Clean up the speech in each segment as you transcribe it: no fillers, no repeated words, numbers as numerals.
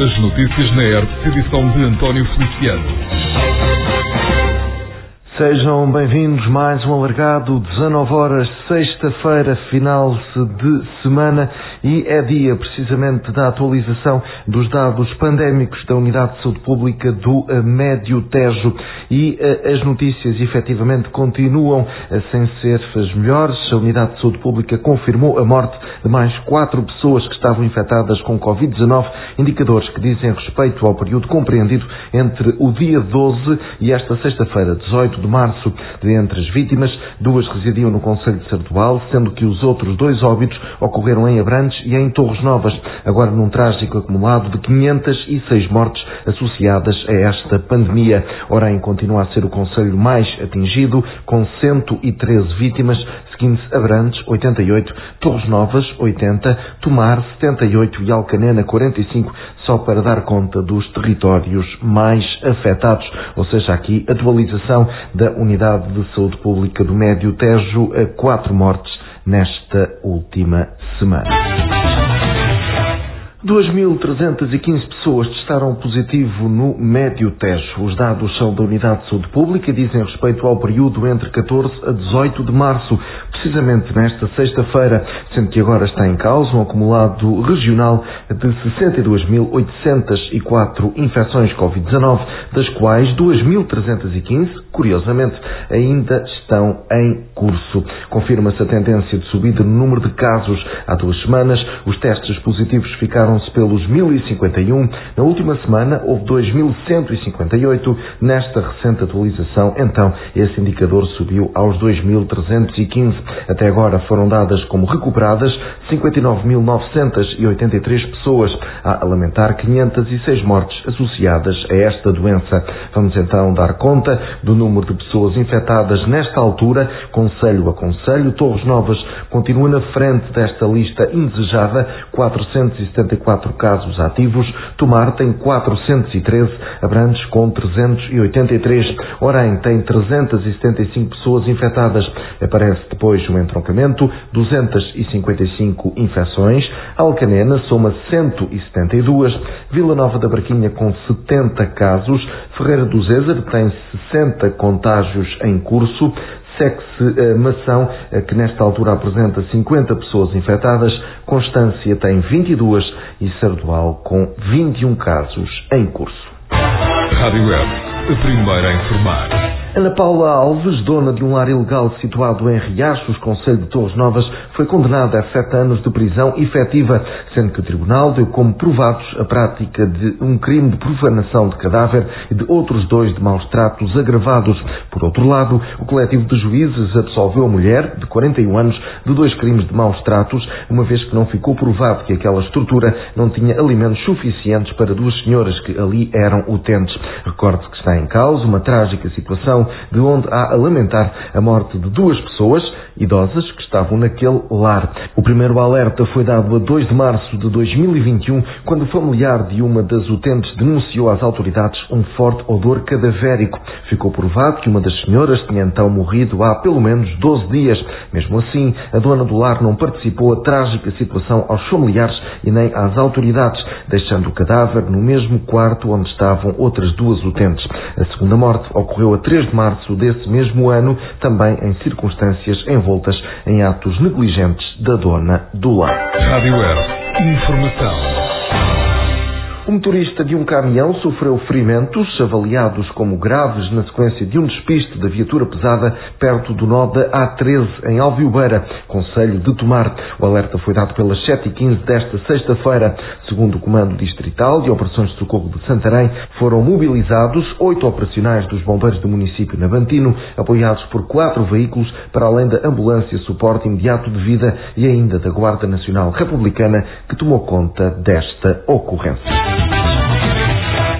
As notícias na ERP, edição de António Feliciano. Sejam bem-vindos mais um alargado, 19 horas, sexta-feira, final de semana, e é dia precisamente da atualização dos dados pandémicos da Unidade de Saúde Pública do Médio Tejo, e as notícias efetivamente continuam sem ser as melhores. A Unidade de Saúde Pública confirmou a morte de mais 4 pessoas que estavam infectadas com Covid-19, indicadores que dizem respeito ao período compreendido entre o dia 12 e esta sexta-feira, 18 de março. Entre as vítimas, 2 residiam no concelho de Sardual, sendo que os outros 2 óbitos ocorreram em Abrantes e em Torres Novas, agora num trágico acumulado de 506 mortes associadas a esta pandemia. Orem continua a ser o concelho mais atingido, com 113 vítimas, seguindo-se Abrantes, 88, Torres Novas, 80, Tomar, 78 e Alcanena, 45, só para dar conta dos territórios mais afetados. Ou seja, aqui atualização da Unidade de Saúde Pública do Médio Tejo, 4 mortes nesta última semana. 2.315 pessoas testaram positivo no Médio Tejo. Os dados são da Unidade de Saúde Pública e dizem respeito ao período entre 14 a 18 de março, precisamente nesta sexta-feira, sendo que agora está em causa um acumulado regional de 62.804 infecções Covid-19, das quais 2.315, curiosamente, ainda estão em curso. Confirma-se a tendência de subida no número de casos. Há 2 semanas, os testes positivos ficaram pelos 1.051, na última semana houve 2.158, nesta recente atualização, então, esse indicador subiu aos 2.315. Até agora foram dadas como recuperadas 59.983 pessoas, a lamentar 506 mortes associadas a esta doença. Vamos então dar conta do número de pessoas infectadas nesta altura, concelho a concelho. Torres Novas continua na frente desta lista indesejada, 474 casos ativos, Tomar tem 413, Abrantes com 383, Orem tem 375 pessoas infectadas. Aparece depois o entroncamento, 255 infecções, Alcanena soma 172, Vila Nova da Barquinha com 70 casos, Ferreira do Zézer tem 60 contágios em curso, segue-se Mação, que nesta altura apresenta 50 pessoas infectadas, Constância tem 22 e Sardual com 21 casos em curso. Rádio Web, a primeira a informar. Ana Paula Alves, dona de um lar ilegal situado em Riachos, concelho de Torres Novas, foi condenada a 7 anos de prisão efetiva, sendo que o tribunal deu como provados a prática de um crime de profanação de cadáver e de outros 2 de maus tratos agravados. Por outro lado, o coletivo de juízes absolveu a mulher, de 41 anos, de 2 crimes de maus tratos, uma vez que não ficou provado que aquela estrutura não tinha alimentos suficientes para 2 senhoras que ali eram utentes. Recorde-se que está em causa uma trágica situação de onde há a lamentar a morte de 2 pessoas idosas que estavam naquele lar. O primeiro alerta foi dado a 2 de março de 2021, quando o familiar de uma das utentes denunciou às autoridades um forte odor cadavérico. Ficou provado que uma das senhoras tinha então morrido há pelo menos 12 dias. Mesmo assim, a dona do lar não participou da trágica situação aos familiares e nem às autoridades, deixando o cadáver no mesmo quarto onde estavam outras 2 utentes. A segunda morte ocorreu a 3 de março desse mesmo ano, também em circunstâncias envoltas em atos negligentes da dona do lar. Rádio Web, informação. O motorista de um caminhão sofreu ferimentos, avaliados como graves, na sequência de um despiste da viatura pesada perto do nó da A13, em Alviobeira, concelho de Tomar. O alerta foi dado pelas 7h15 desta sexta-feira. Segundo o Comando Distrital de Operações de Socorro de Santarém, foram mobilizados 8 operacionais dos bombeiros do município Navantino, apoiados por 4 veículos, para além da ambulância suporte imediato de vida e ainda da Guarda Nacional Republicana, que tomou conta desta ocorrência. A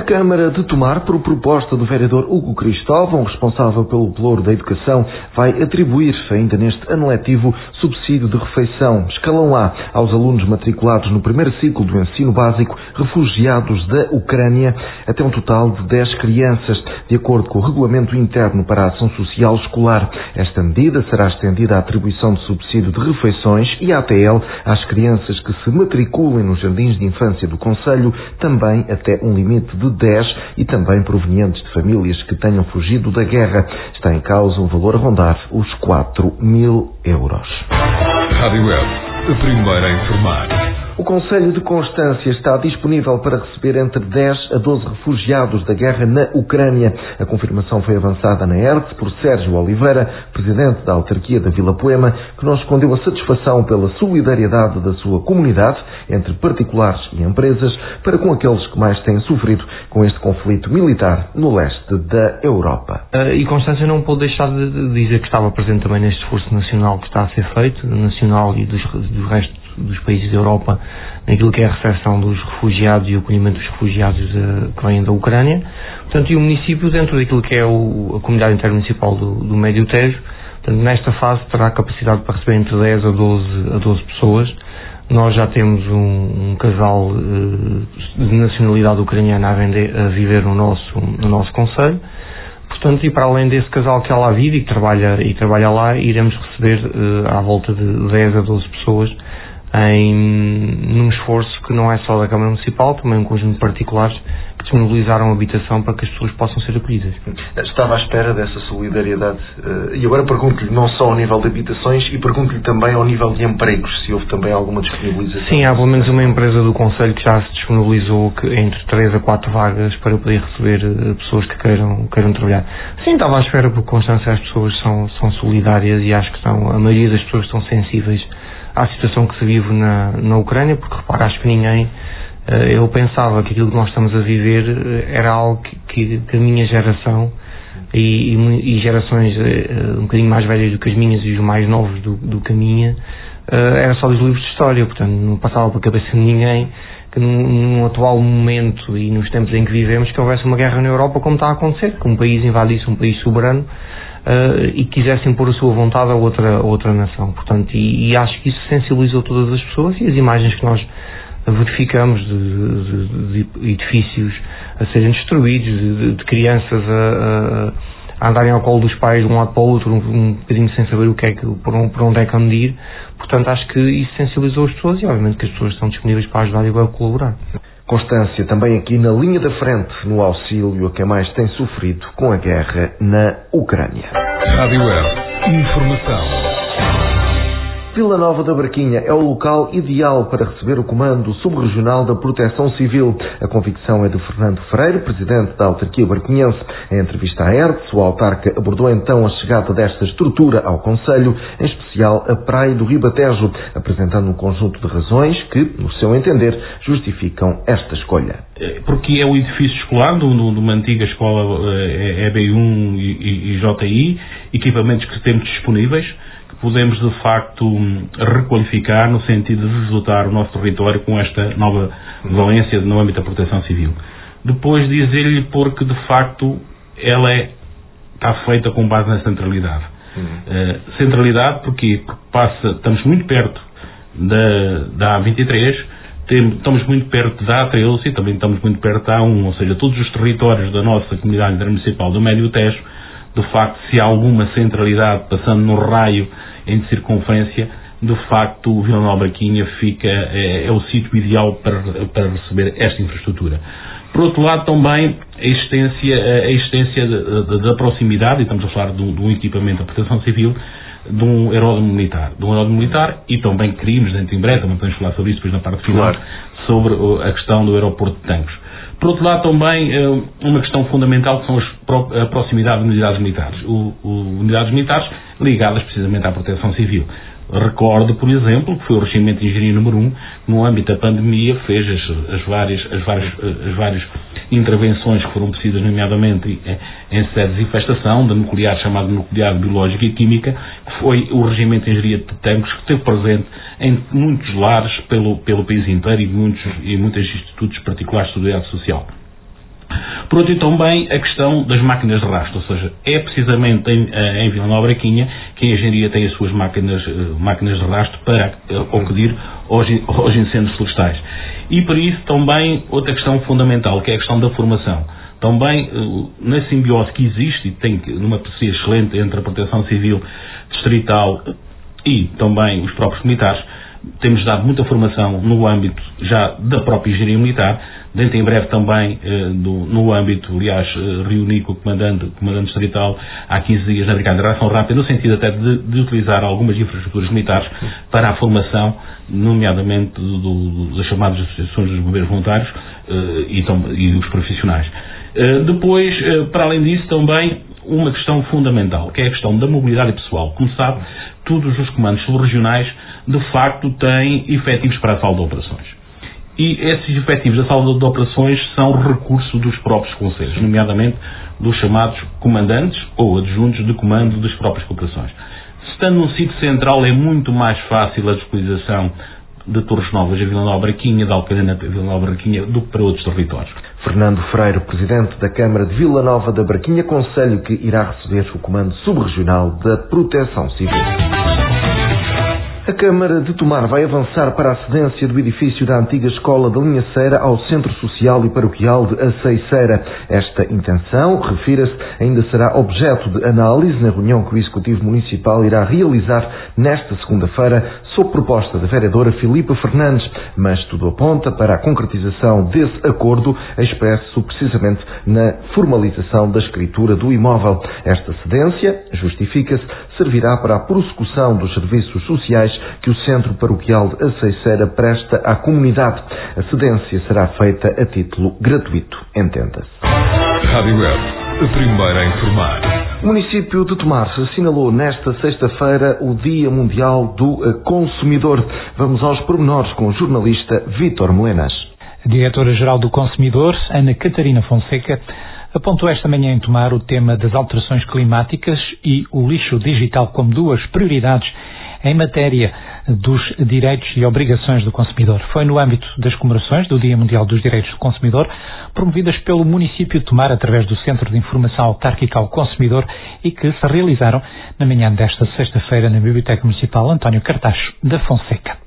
Câmara de Tomar, por proposta do vereador Hugo Cristóvão, responsável pelo Pelouro da Educação, vai atribuir, ainda neste ano letivo, subsídio de refeição, escalão A, aos alunos matriculados no primeiro ciclo do ensino básico, refugiados da Ucrânia, até um total de 10 crianças, de acordo com o Regulamento Interno para a Ação Social Escolar. Esta medida será estendida à atribuição de subsídio de refeições e à ATL às crianças que se matriculem nos jardins de infância do concelho, também até um limite de 10 e também provenientes de famílias que tenham fugido da guerra. Está em causa um valor a rondar os 4.000 euros. Rádio Web, a primeira a informar. O Concelho de Constância está disponível para receber entre 10 a 12 refugiados da guerra na Ucrânia. A confirmação foi avançada na ERTE por Sérgio Oliveira, presidente da autarquia da Vila Poema, que nos escondeu a satisfação pela solidariedade da sua comunidade, entre particulares e empresas, para com aqueles que mais têm sofrido com este conflito militar no leste da Europa. E Constância não pôde deixar de dizer que estava presente também neste esforço nacional que está a ser feito, nacional e do resto dos países da Europa, naquilo que é a recepção dos refugiados e o acolhimento dos refugiados que vêm da Ucrânia. Portanto, e o município, dentro daquilo que é a comunidade intermunicipal do Médio Tejo, portanto, nesta fase terá capacidade para receber entre 10 a 12 pessoas. Nós já temos um casal de nacionalidade ucraniana a viver no nosso concelho. Portanto, e para além desse casal que lá vive e que trabalha lá, iremos receber à volta de 10 a 12 pessoas num esforço que não é só da Câmara Municipal, também um conjunto de particulares que disponibilizaram habitação para que as pessoas possam ser acolhidas. Estava à espera dessa solidariedade e agora pergunto-lhe não só ao nível de habitações e pergunto-lhe também ao nível de empregos, se houve também alguma disponibilização. Sim, há pelo menos uma empresa do Concelho que já se disponibilizou entre 3 a 4 vagas para poder receber pessoas que queiram trabalhar. Sim, estava à espera porque Constância as pessoas são solidárias e acho que a maioria das pessoas estão sensíveis à situação que se vive na Ucrânia, porque repara, acho que ninguém, eu pensava que aquilo que nós estamos a viver era algo que a minha geração e gerações um bocadinho mais velhas do que as minhas e os mais novos do que a minha, era só dos livros de história, portanto não passava pela cabeça de ninguém que num atual momento e nos tempos em que vivemos que houvesse uma guerra na Europa como está a acontecer, que um país invadisse um país soberano e quisessem pôr a sua vontade a outra nação. Portanto, e acho que isso sensibilizou todas as pessoas e as imagens que nós verificamos de edifícios a serem destruídos, de crianças a andarem ao colo dos pais de um lado para o outro, um bocadinho sem saber por onde é que medir. Portanto, acho que isso sensibilizou as pessoas e obviamente que as pessoas estão disponíveis para ajudar e para colaborar. Constância também aqui na linha da frente no auxílio a quem mais tem sofrido com a guerra na Ucrânia. Rádio Web, informação. Vila Nova da Barquinha é o local ideal para receber o Comando Subregional da Proteção Civil. A convicção é de Fernando Freire, presidente da autarquia barquinhense. Em entrevista à ERTE, o autarca abordou então a chegada desta estrutura ao concelho, em especial a Praia do Ribatejo, apresentando um conjunto de razões que, no seu entender, justificam esta escolha. Porque é o edifício escolar de uma antiga escola EB1 e JI, equipamentos que temos disponíveis, podemos de facto requalificar no sentido de deslotar o nosso território com esta nova valência no âmbito da proteção civil. Depois dizer-lhe porque de facto ela está feita com base na centralidade. Centralidade porque estamos muito perto da A23, estamos muito perto da A13 e também estamos muito perto da A1, ou seja, todos os territórios da nossa comunidade intermunicipal do Médio Tejo, de facto, se há alguma centralidade passando no raio em circunferência, de facto o Vila Nova da Barquinha é o sítio ideal para receber esta infraestrutura. Por outro lado, também a existência da proximidade, e estamos a falar de um equipamento de proteção civil, de um aeródromo militar, e também queríamos, dentro em breve, também podemos falar sobre isso depois na parte final, sobre a questão do aeroporto de Tancos. Por outro lado, também uma questão fundamental que são a proximidade de unidades militares. Unidades militares ligadas precisamente à proteção civil. Recordo, por exemplo, que foi o Regimento de Engenharia número 1, no âmbito da pandemia, fez as várias intervenções que foram precisas, nomeadamente em sedes de infestação, da nuclear, chamada nuclear, biológica e química, que foi o Regimento de Engenharia de Tancos, que esteve presente em muitos lares pelo país inteiro e muitos institutos particulares de seguridade social. Por outro, também a questão das máquinas de rastro, ou seja, é precisamente em Vila Nova de Braquinha que a engenharia tem as suas máquinas de rastro para acudir aos incêndios florestais. E para isso também outra questão fundamental, que é a questão da formação. Também na simbiose que existe, e tem numa parceria excelente entre a Proteção Civil Distrital e também os próprios militares, temos dado muita formação no âmbito já da própria engenharia militar, dentro em breve também no âmbito, aliás, reuni com o comandante distrital há 15 dias na Brigada de Reação Rápida, no sentido até de utilizar algumas infraestruturas militares para a formação, nomeadamente das chamadas associações dos bombeiros voluntários e dos profissionais. Depois, para além disso, também uma questão fundamental, que é a questão da mobilidade pessoal. Como sabe, todos os comandos subregionais, de facto, têm efetivos para a sala de operações. E esses efetivos da sala de operações são recurso dos próprios conselhos, nomeadamente dos chamados comandantes ou adjuntos de comando das próprias operações. Estando num sítio central, é muito mais fácil a disponibilização de Torres Novas a Vila Nova de Braquinha, de Alcadena a Vila Nova de Braquinha, do que para outros territórios. Fernando Freire, presidente da Câmara de Vila Nova da Braquinha, conselho que irá receber o Comando Subregional da Proteção Civil. A Câmara de Tomar vai avançar para a cedência do edifício da antiga Escola da Linha Ceira ao Centro Social e Paroquial de Aceiceira. Esta intenção, refira-se, ainda será objeto de análise na reunião que o Executivo Municipal irá realizar nesta segunda-feira, sob proposta da vereadora Filipa Fernandes, mas tudo aponta para a concretização desse acordo, expresso precisamente na formalização da escritura do imóvel. Esta cedência, justifica-se, servirá para a prossecução dos serviços sociais que o Centro Paroquial de Aceiceira presta à comunidade. A cedência será feita a título gratuito, entenda-se. Rádio Web, a primeira a informar. O município de Tomar assinalou nesta sexta-feira o Dia Mundial do Consumidor. Vamos aos pormenores com o jornalista Vítor Melenas. A diretora-geral do Consumidor, Ana Catarina Fonseca, apontou esta manhã em Tomar o tema das alterações climáticas e o lixo digital como duas prioridades em matéria dos direitos e obrigações do consumidor. Foi no âmbito das comemorações do Dia Mundial dos Direitos do Consumidor, promovidas pelo município de Tomar através do Centro de Informação Autárquica ao Consumidor e que se realizaram na manhã desta sexta-feira na Biblioteca Municipal António Cartacho da Fonseca.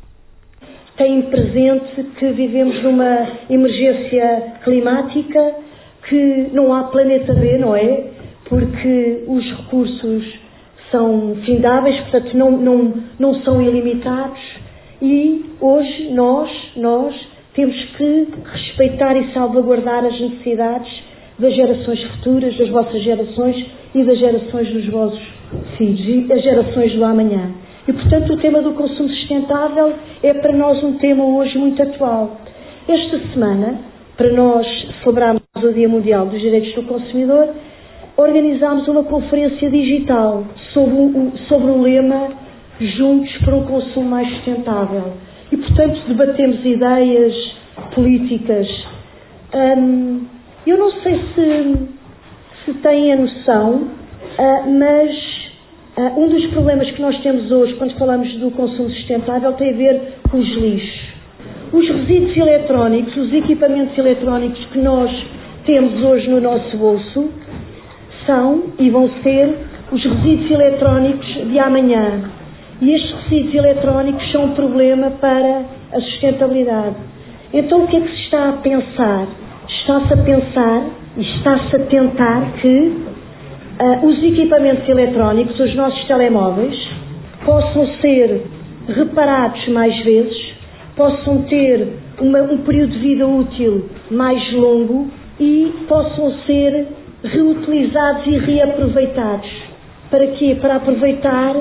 Tem presente que vivemos numa emergência climática, que não há planeta B, não é? Porque os recursos são findáveis, portanto não são ilimitados, e hoje nós temos que respeitar e salvaguardar as necessidades das gerações futuras, das vossas gerações e das gerações dos vossos filhos e as gerações do amanhã. E portanto o tema do consumo sustentável é para nós um tema hoje muito atual. Esta semana, para nós celebrarmos o Dia Mundial dos Direitos do Consumidor, organizámos uma conferência digital sobre o lema Juntos para um Consumo Mais Sustentável. E, portanto, debatemos ideias políticas. Eu não sei se têm a noção, mas um dos problemas que nós temos hoje, quando falamos do consumo sustentável, tem a ver com os lixos. Os resíduos eletrónicos, os equipamentos eletrónicos que nós temos hoje no nosso bolso, são e vão ser os resíduos eletrónicos de amanhã. E estes resíduos eletrónicos são um problema para a sustentabilidade. Então o que é que se está a pensar? Está-se a pensar e está-se a tentar que os equipamentos eletrónicos, os nossos telemóveis, possam ser reparados mais vezes, possam ter um período de vida útil mais longo e possam ser reutilizados e reaproveitados. Para quê? Para aproveitar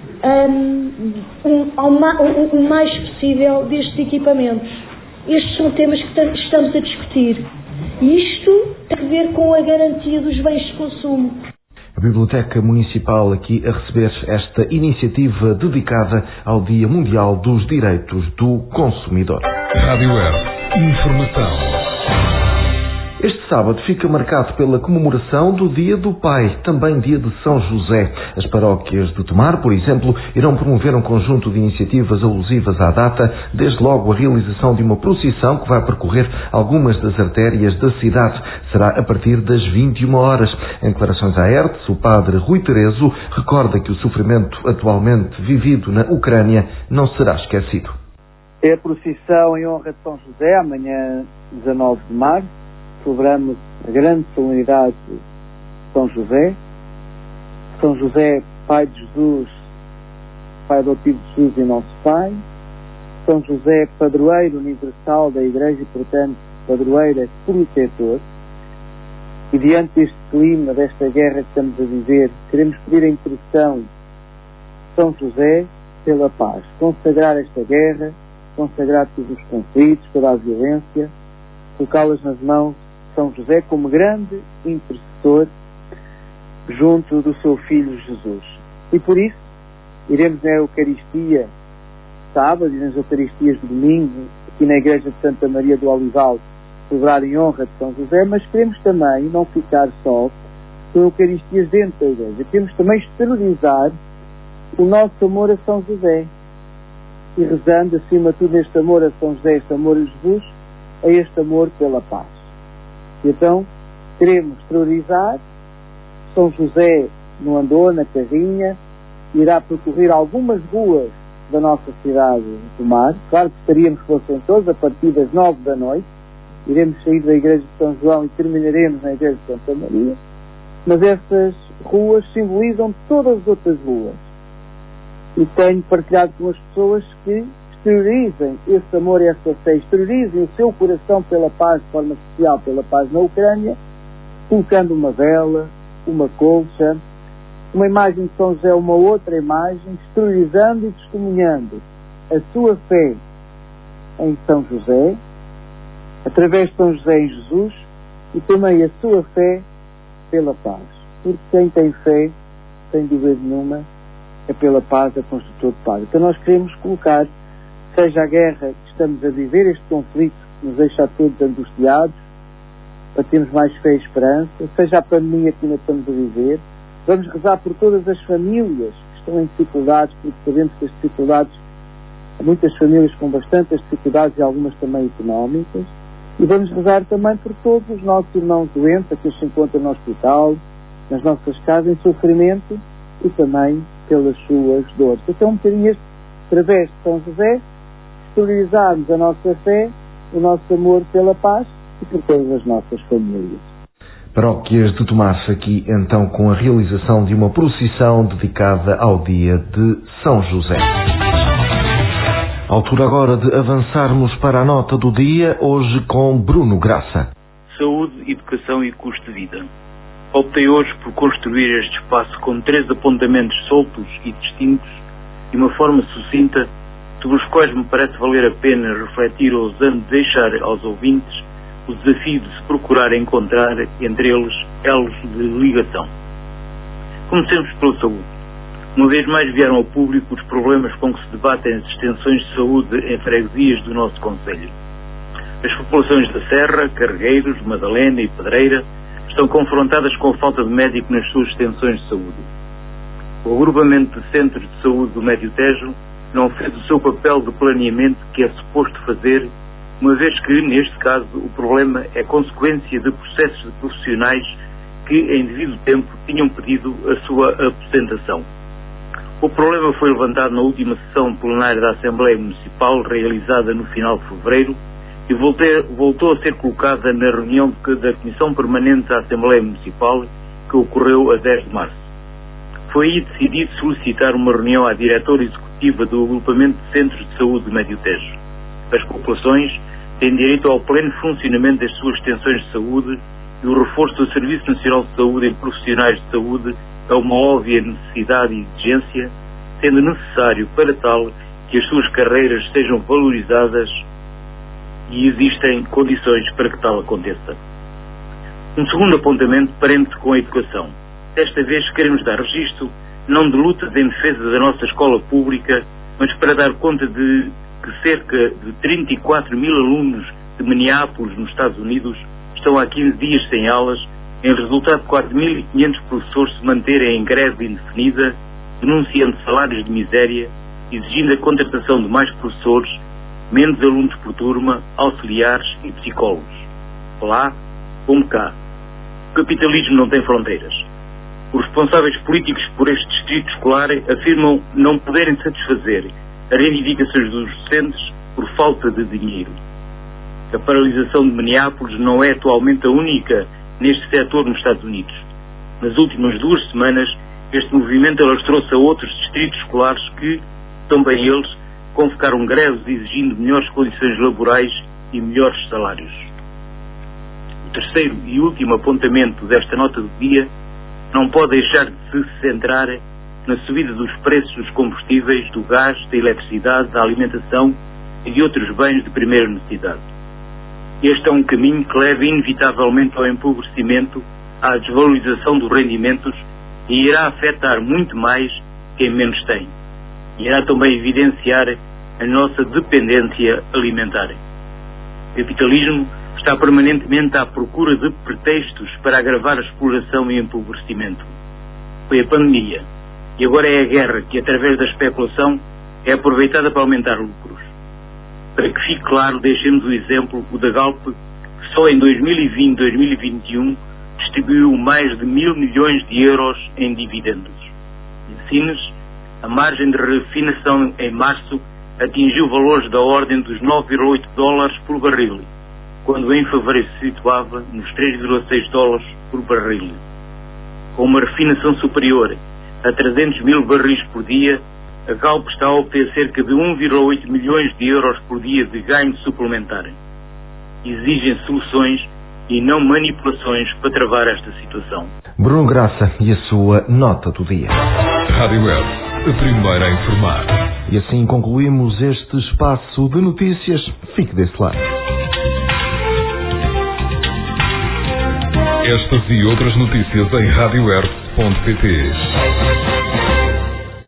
o mais possível destes equipamentos. Estes são temas que estamos a discutir. E isto tem a ver com a garantia dos bens de consumo. A Biblioteca Municipal aqui a receber esta iniciativa dedicada ao Dia Mundial dos Direitos do Consumidor. Rádio Web, informação. Este sábado fica marcado pela comemoração do Dia do Pai, também dia de São José. As paróquias de Tomar, por exemplo, irão promover um conjunto de iniciativas alusivas à data, desde logo a realização de uma procissão que vai percorrer algumas das artérias da cidade. Será a partir das 21 horas. Em declarações à ERTS, o padre Rui Terezo recorda que o sofrimento atualmente vivido na Ucrânia não será esquecido. É a procissão em honra de São José, amanhã 19 de março. Celebramos a grande solenidade de São José. São José, Pai de Jesus, Pai adotivo de Jesus e nosso Pai. São José, padroeiro universal da Igreja e, portanto, padroeiro protetor. E diante deste clima, desta guerra que estamos a viver, queremos pedir a intercessão de São José pela paz. Consagrar esta guerra, consagrar todos os conflitos, toda a violência, colocá-las nas mãos de São José como grande intercessor junto do seu Filho Jesus. E por isso, iremos na Eucaristia sábado e nas Eucaristias de domingo, aqui na Igreja de Santa Maria do Olival, celebrar em honra de São José, mas queremos também não ficar só com Eucaristias dentro da Igreja. Queremos também exteriorizar o nosso amor a São José. E rezando, acima de tudo, neste amor a São José, este amor a Jesus, a este amor pela paz. E então, queremos exteriorizar. São José no andor, na carrinha, irá percorrer algumas ruas da nossa cidade de Tomar. Claro que estaríamos fossem todos a partir das 9 da noite. Iremos sair da Igreja de São João e terminaremos na Igreja de Santa Maria. Mas essas ruas simbolizam todas as outras ruas. E tenho partilhado com as pessoas que exteriorizem esse amor e essa fé, exteriorizem o seu coração pela paz, de forma especial pela paz na Ucrânia, colocando uma vela, uma colcha, uma imagem de São José, uma outra imagem, exteriorizando e testemunhando a sua fé em São José, através de São José em Jesus, e também a sua fé pela paz. Porque quem tem fé, sem dúvida nenhuma, é pela paz, é construtor de paz. Então nós queremos colocar, seja a guerra que estamos a viver, este conflito que nos deixa a todos angustiados, para termos mais fé e esperança, seja a pandemia que ainda estamos a viver, vamos rezar por todas as famílias que estão em dificuldades, porque sabemos que as dificuldades, há muitas famílias com bastantes dificuldades e algumas também económicas, e vamos rezar também por todos os nossos irmãos doentes, aqueles que se encontram no hospital, nas nossas casas, em sofrimento, e também pelas suas dores. Então, um bocadinho este, através de São José, exteriorizarmos a nossa fé, o nosso amor pela paz e por todas as nossas famílias. Paróquias de Tomar, aqui então com a realização de uma procissão dedicada ao dia de São José. Altura agora de avançarmos para a nota do dia, hoje com Bruno Graça. Saúde, educação e custo de vida. Optei hoje por construir este espaço com 3 apontamentos soltos e distintos, de uma forma sucinta, sobre os quais me parece valer a pena refletir, ousando deixar aos ouvintes o desafio de se procurar encontrar entre eles elos de ligação. Comecemos pela saúde. Uma vez mais vieram ao público os problemas com que se debatem as extensões de saúde em freguesias do nosso concelho. As populações da Serra, Carregueiros, Madalena e Pedreira estão confrontadas com a falta de médico nas suas extensões de saúde. O agrupamento de centros de saúde do Médio Tejo não fez o seu papel de planeamento que é suposto fazer, uma vez que, neste caso, o problema é consequência de processos de profissionais que, em devido tempo, tinham pedido a sua aposentação. O problema foi levantado na última sessão plenária da Assembleia Municipal, realizada no final de fevereiro, e voltou a ser colocada na reunião da Comissão Permanente da Assembleia Municipal, que ocorreu a 10 de março. Foi aí decidido solicitar uma reunião à diretora executiva do agrupamento de centros de saúde do Médio Tejo. As populações têm direito ao pleno funcionamento das suas extensões de saúde e o reforço do Serviço Nacional de Saúde em profissionais de saúde é uma óbvia necessidade e exigência, sendo necessário para tal que as suas carreiras sejam valorizadas e existem condições para que tal aconteça. Um segundo apontamento parente com a educação. Desta vez queremos dar registro, não de lutas em defesa da nossa escola pública, mas para dar conta de que cerca de 34 mil alunos de Minneapolis, nos Estados Unidos, estão há 15 dias sem aulas, em resultado de 4.500 professores se manterem em greve indefinida, denunciando salários de miséria, exigindo a contratação de mais professores, menos alunos por turma, auxiliares e psicólogos. Lá como cá. O capitalismo não tem fronteiras. Os responsáveis políticos por este distrito escolar afirmam não poderem satisfazer as reivindicações dos docentes por falta de dinheiro. A paralisação de Minneapolis não é atualmente a única neste setor nos Estados Unidos. Nas últimas 2 semanas, este movimento alastrou-se a outros distritos escolares que, também eles, convocaram greves exigindo melhores condições laborais e melhores salários. O terceiro e último apontamento desta nota do dia não pode deixar de se centrar na subida dos preços dos combustíveis, do gás, da eletricidade, da alimentação e de outros bens de primeira necessidade. Este é um caminho que leva inevitavelmente ao empobrecimento, à desvalorização dos rendimentos e irá afetar muito mais quem menos tem. Irá também evidenciar a nossa dependência alimentar. O capitalismo está permanentemente à procura de pretextos para agravar a exploração e empobrecimento. Foi a pandemia e agora é a guerra que, através da especulação, é aproveitada para aumentar lucros. Para que fique claro, deixemos o exemplo, o da Galp, que só em 2020-2021 distribuiu mais de 1.000 milhões de euros em dividendos. Em Sines, a margem de refinação em março atingiu valores da ordem dos $9,8 por barril, quando em fevereiro se situava nos $3,6 por barril. Com uma refinação superior a 300 mil barris por dia, a Galp está a obter cerca de 1,8 milhões de euros por dia de ganho suplementar. Exigem soluções e não manipulações para travar esta situação. Bruno Graça e a sua nota do dia. Rádio Web, a primeira a informar. E assim concluímos este espaço de notícias. Fique desse lado. Estas e outras notícias em radioweb.pt.